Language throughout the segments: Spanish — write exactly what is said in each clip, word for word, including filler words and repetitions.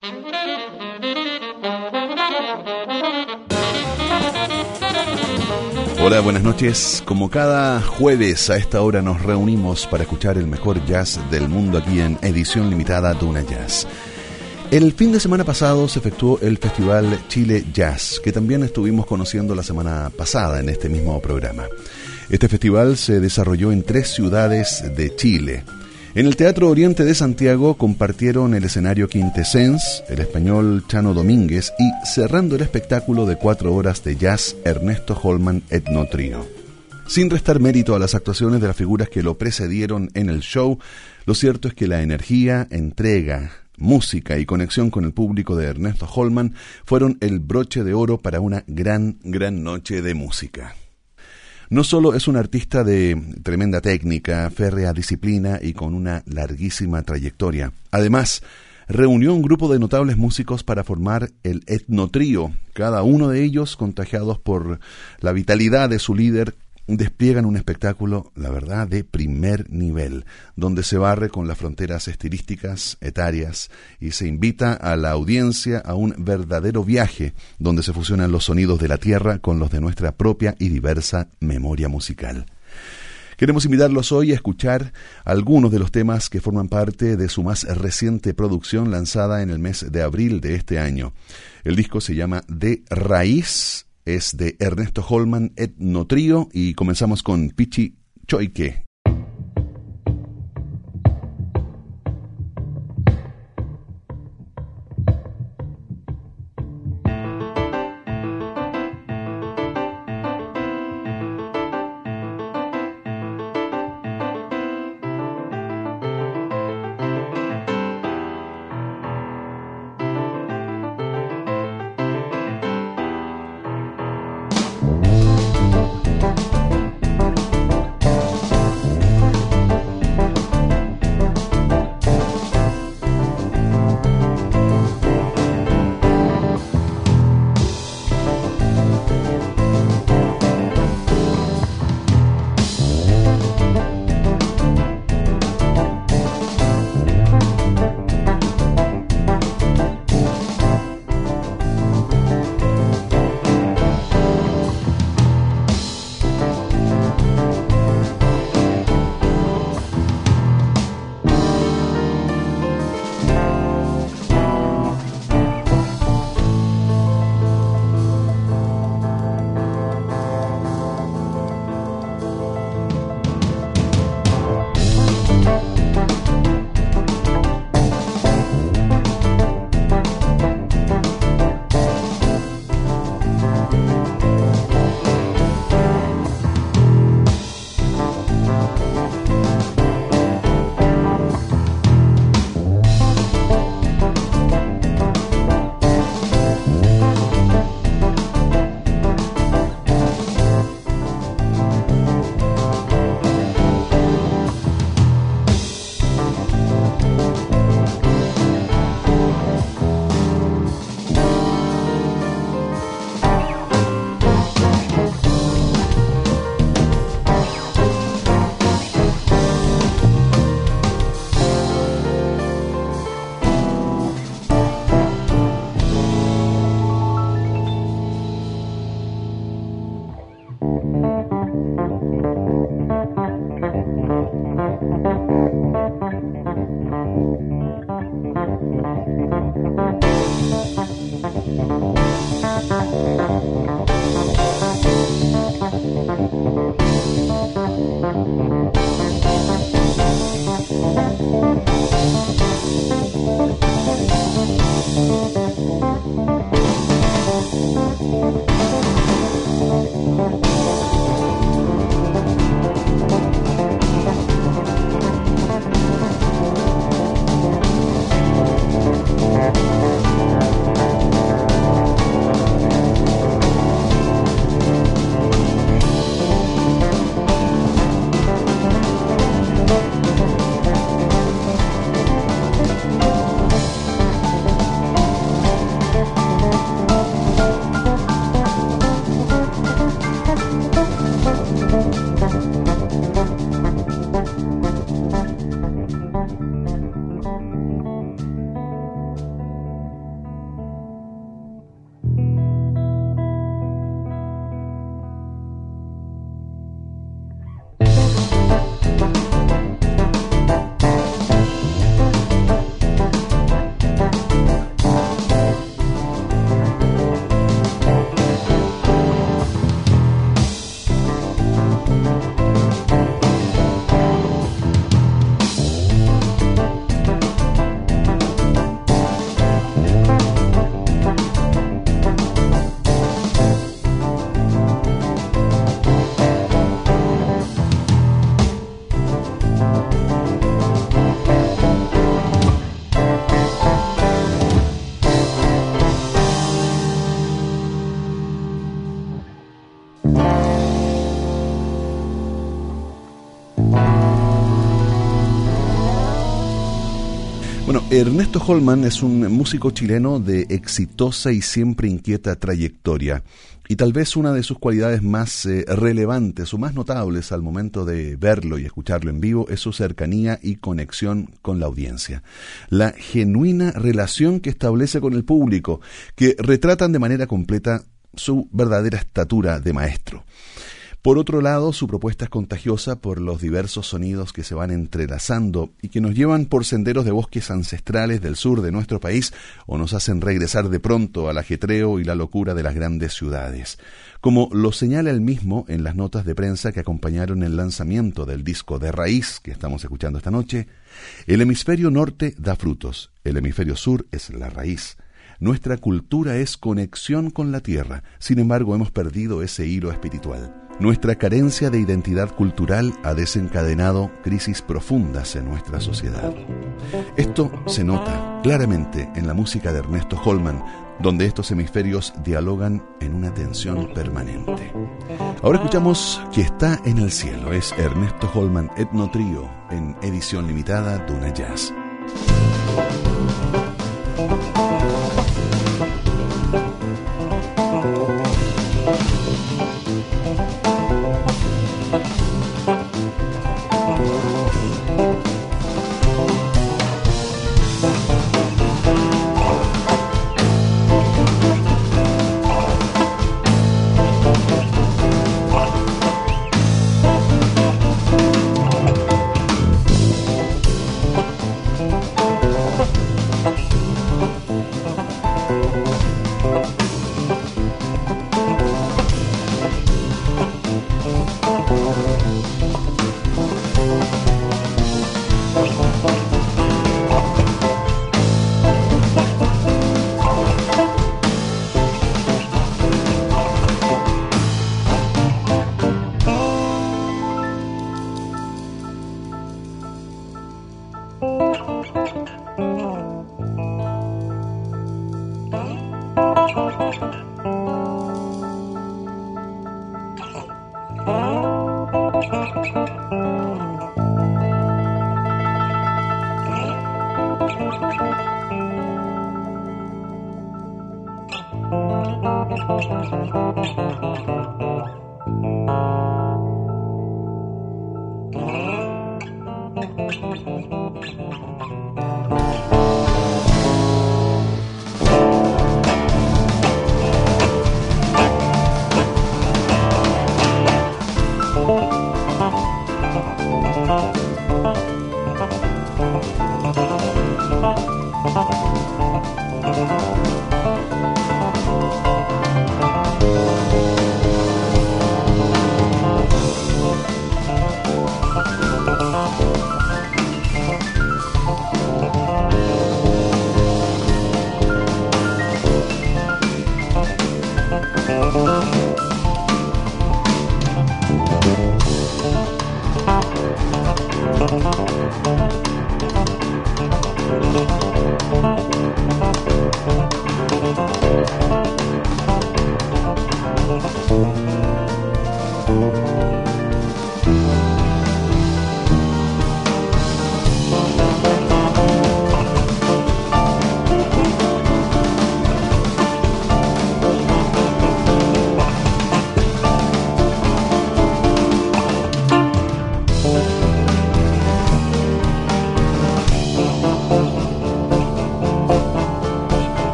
Hola, buenas noches. Como cada jueves a esta hora nos reunimos para escuchar el mejor jazz del mundo aquí en edición limitada Duna Jazz. El fin de semana pasado se efectuó el Festival Chile Jazz, que también estuvimos conociendo la semana pasada en este mismo programa. Este festival se desarrolló en tres ciudades de Chile. En el Teatro Oriente de Santiago compartieron el escenario Quintessence, el español Chano Domínguez y, cerrando el espectáculo de cuatro horas de jazz, Ernesto Holman Etno Trío. Sin restar mérito a las actuaciones de las figuras que lo precedieron en el show, lo cierto es que la energía, entrega, música y conexión con el público de Ernesto Holman fueron el broche de oro para una gran, gran noche de música. No solo es un artista de tremenda técnica, férrea disciplina y con una larguísima trayectoria. Además, reunió un grupo de notables músicos para formar el Etno Trío. Cada uno de ellos, contagiados por la vitalidad de su líder, despliegan un espectáculo, la verdad, de primer nivel, donde se barre con las fronteras estilísticas, etarias, y se invita a la audiencia a un verdadero viaje, donde se fusionan los sonidos de la tierra con los de nuestra propia y diversa memoria musical. Queremos invitarlos hoy a escuchar algunos de los temas que forman parte de su más reciente producción lanzada en el mes de abril de este año. El disco se llama De Raíz, es de Ernesto Holman Etno Trío y comenzamos con Pichi Choike. Bueno, Ernesto Holman es un músico chileno de exitosa y siempre inquieta trayectoria. Y tal vez una de sus cualidades más eh, relevantes o más notables al momento de verlo y escucharlo en vivo es su cercanía y conexión con la audiencia. La genuina relación que establece con el público, que retratan de manera completa su verdadera estatura de maestro. Por otro lado, su propuesta es contagiosa por los diversos sonidos que se van entrelazando y que nos llevan por senderos de bosques ancestrales del sur de nuestro país o nos hacen regresar de pronto al ajetreo y la locura de las grandes ciudades. Como lo señala él mismo en las notas de prensa que acompañaron el lanzamiento del disco de Raíz que estamos escuchando esta noche, el hemisferio norte da frutos, el hemisferio sur es la raíz. Nuestra cultura es conexión con la tierra, sin embargo hemos perdido ese hilo espiritual. Nuestra carencia de identidad cultural ha desencadenado crisis profundas en nuestra sociedad. Esto se nota claramente en la música de Ernesto Holman, donde estos hemisferios dialogan en una tensión permanente. Ahora escuchamos Que está en el cielo, es Ernesto Holman Etno Trío en edición limitada Duna Jazz.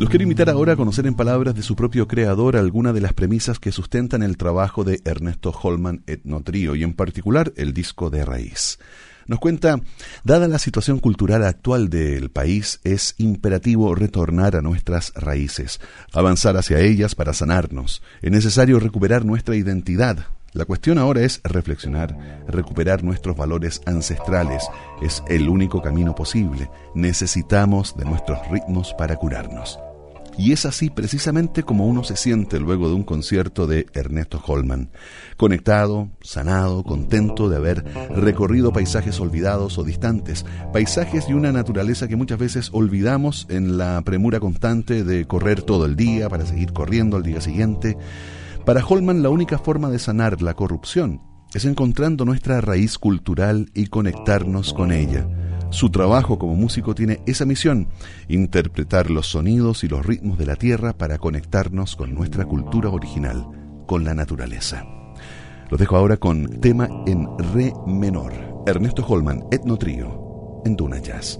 Los quiero invitar ahora a conocer en palabras de su propio creador algunas de las premisas que sustentan el trabajo de Ernesto Holman Etnotrío y en particular el disco de raíz. Nos cuenta, dada la situación cultural actual del país, es imperativo retornar a nuestras raíces, avanzar hacia ellas para sanarnos. Es necesario recuperar nuestra identidad. La cuestión ahora es reflexionar, recuperar nuestros valores ancestrales. Es el único camino posible. Necesitamos de nuestros ritmos para curarnos. Y es así precisamente como uno se siente luego de un concierto de Ernesto Holman. Conectado, sanado, contento de haber recorrido paisajes olvidados o distantes, paisajes y una naturaleza que muchas veces olvidamos en la premura constante de correr todo el día para seguir corriendo al día siguiente. Para Holman, la única forma de sanar la corrupción es encontrando nuestra raíz cultural y conectarnos con ella. Su trabajo como músico tiene esa misión, interpretar los sonidos y los ritmos de la tierra para conectarnos con nuestra cultura original, con la naturaleza. Los dejo ahora con tema en re menor. Ernesto Holman, Etnotrío, en Duna Jazz.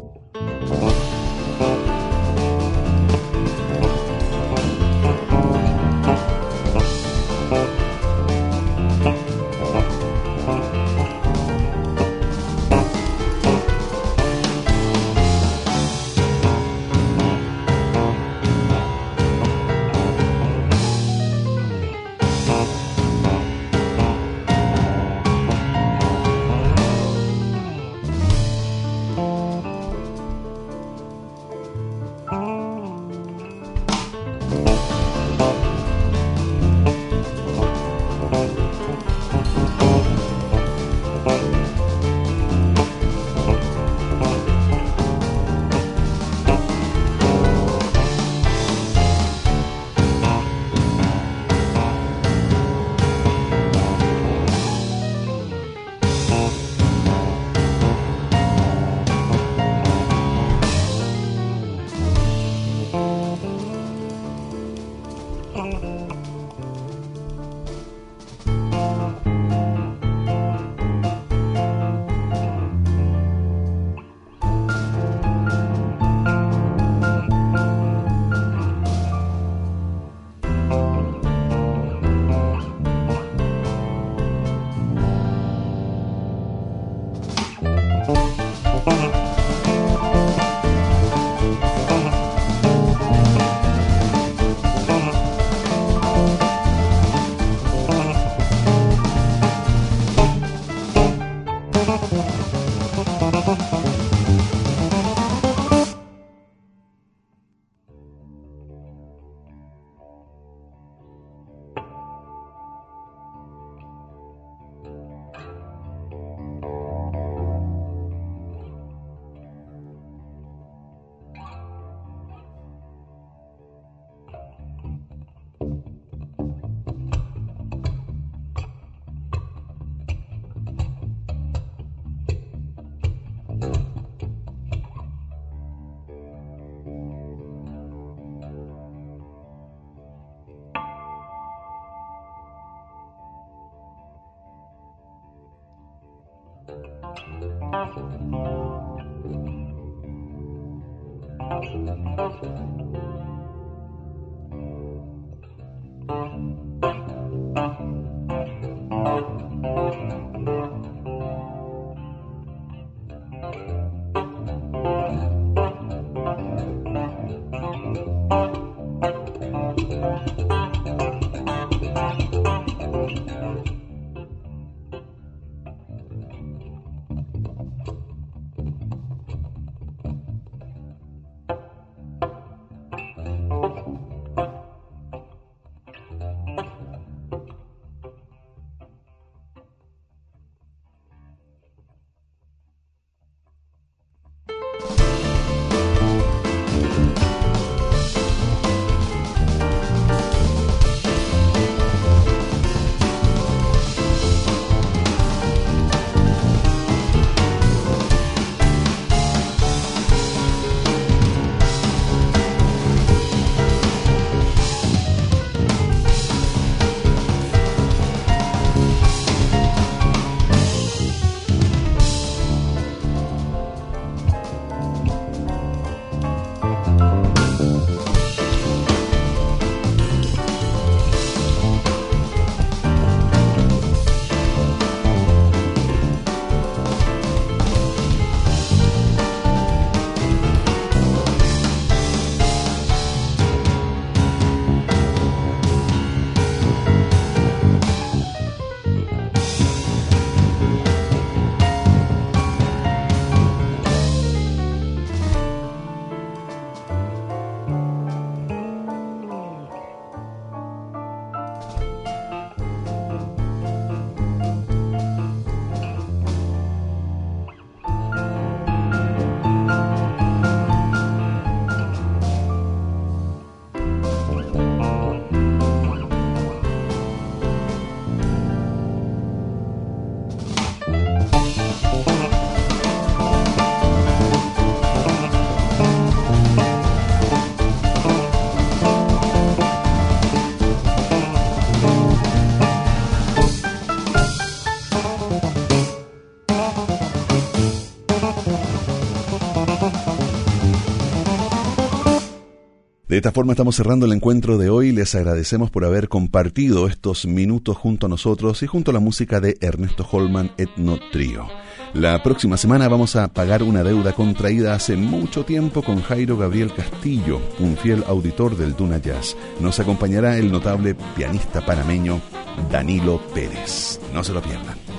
De esta forma estamos cerrando el encuentro de hoy. Les agradecemos por haber compartido estos minutos junto a nosotros y junto a la música de Ernesto Holman Etno Trío. La próxima semana vamos a pagar una deuda contraída hace mucho tiempo con Jairo Gabriel Castillo, un fiel auditor del Duna Jazz. Nos acompañará el notable pianista panameño Danilo Pérez. No se lo pierdan.